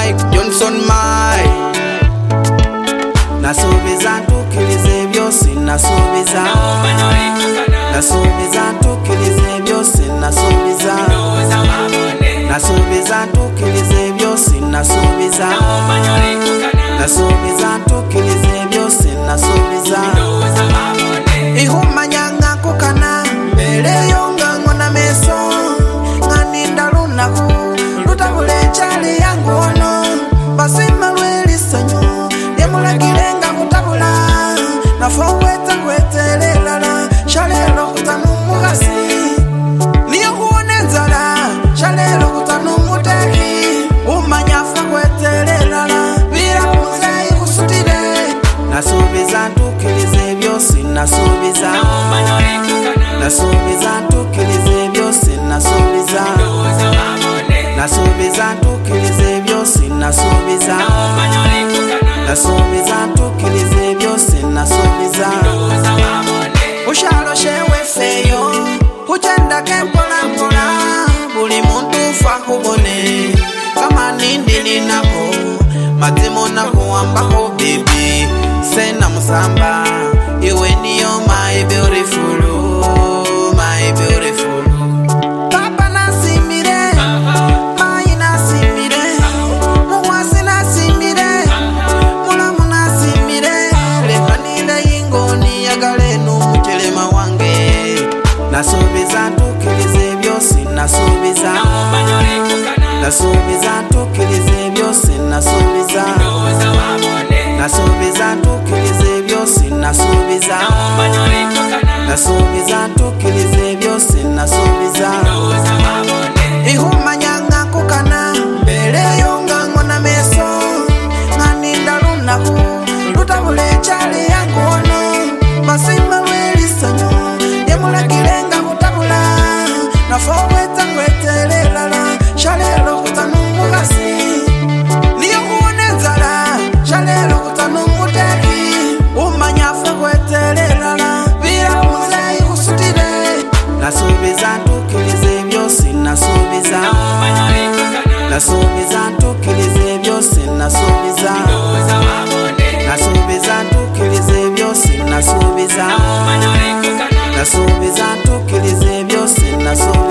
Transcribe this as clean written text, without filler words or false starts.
Mike Johnson Mike. Nasubiza ntukirize byose nasubiza. Nasubiza ntukirize byose nasubiza. Nasubiza ntukirize byose nasubiza. Nasubiza ntukirize byose nasubiza. Ihumanya kukana mbere yonga ngona meso nganinda lunaku lutabule chali yangu ono basima lwelisanyo yamulagilenga kutabula nafoweta kwetelelala shalelo kutanu mugasi niyo kuonenzala shalelo kutanu muteki umanyafa kwetelelala bila muzeyi kusutile. Nasubiza ntukirize byose nasubiza. Nasubiza ntukirize byose nasubiza. Nasubiza ntukirize byose nasubiza. Nasubiza ntukirize byose nasubiza. Ushalo shewe feyo uchenda kempola mpola buli muntu fa kubone kama nindi ninako matimo nakuambako baby sena musamba iwe niyo my beautiful, my beautiful. Papa nasimire mai nasimire muwasi nasimire mulamu nasimire lekanile ingoni yagale n'umukelema wange. Nasubiza ntukirize byose nasubiza. Nasubiza ntukirize byose nasubiza. Nasubiza ntukirize byose nasubiza. Nasubiza ntukirize byose nasubiza. Ihumanya kukana mbere yonga ngona meso nganinda lunaku lutabule chali yangu ono basima lwelisanyo yamulagilenga kutabula nafoweta kwetelelala shalelo kutanu mugasi niyo kuonenzala shalelo kutanu muteki umanyafa kwetelelala bila muzeyi kusutile. Nasubiza ntukirize byose nasubiza. Nasubiza ntukirize byose nasubiza. Nasubiza ntukirize byose nasubiza. Nasubiza ntukirize byose nasubiza.